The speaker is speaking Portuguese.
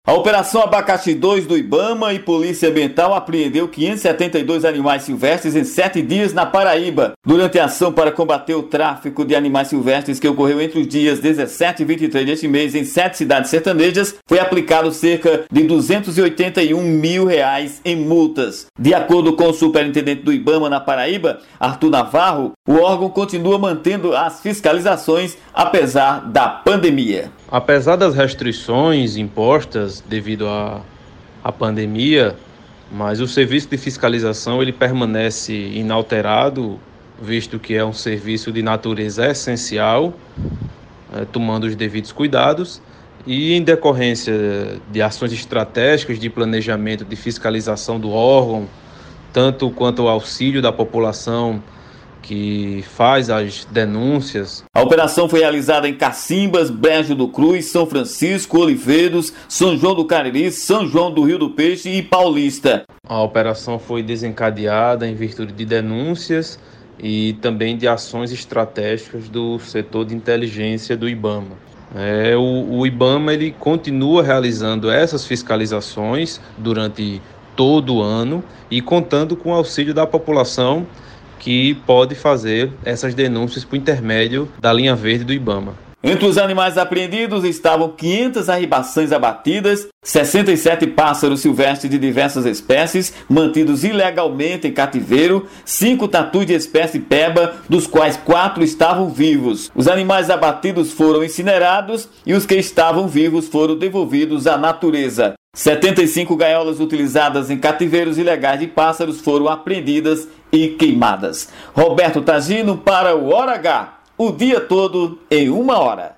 A Operação Abacaxi 2 do Ibama e Polícia Ambiental apreendeu 572 animais silvestres em 7 dias na Paraíba. Durante a ação para combater o tráfico de animais silvestres que ocorreu entre os dias 17 e 23 deste mês em 7 cidades sertanejas, foi aplicado cerca de R$281 mil em multas. De acordo com o superintendente do Ibama na Paraíba, Arthur Navarro, o órgão continua mantendo as fiscalizações apesar da pandemia. Apesar das restrições impostas devido à pandemia, mas o serviço de fiscalização ele permanece inalterado, visto que é um serviço de natureza essencial, tomando os devidos cuidados, e em decorrência de ações estratégicas de planejamento de fiscalização do órgão, tanto quanto ao auxílio da população que faz as denúncias. A operação foi realizada em Cacimbas, Brejo do Cruz, São Francisco, Oliveiros, São João do Cariri, São João do Rio do Peixe e Paulista. A operação foi desencadeada em virtude de denúncias e também de ações estratégicas do setor de inteligência do Ibama. O Ibama ele continua realizando essas fiscalizações durante todo o ano e contando com o auxílio da população, que pode fazer essas denúncias por intermédio da linha verde do Ibama. Entre os animais apreendidos estavam 500 arribaçãs abatidas, 67 pássaros silvestres de diversas espécies, mantidos ilegalmente em cativeiro, 5 tatus de espécie peba, dos quais 4 estavam vivos. Os animais abatidos foram incinerados e os que estavam vivos foram devolvidos à natureza. 75 gaiolas utilizadas em cativeiros ilegais de pássaros foram apreendidas e queimadas. Roberto Tagino para o Hora H, o dia todo em 1 hora.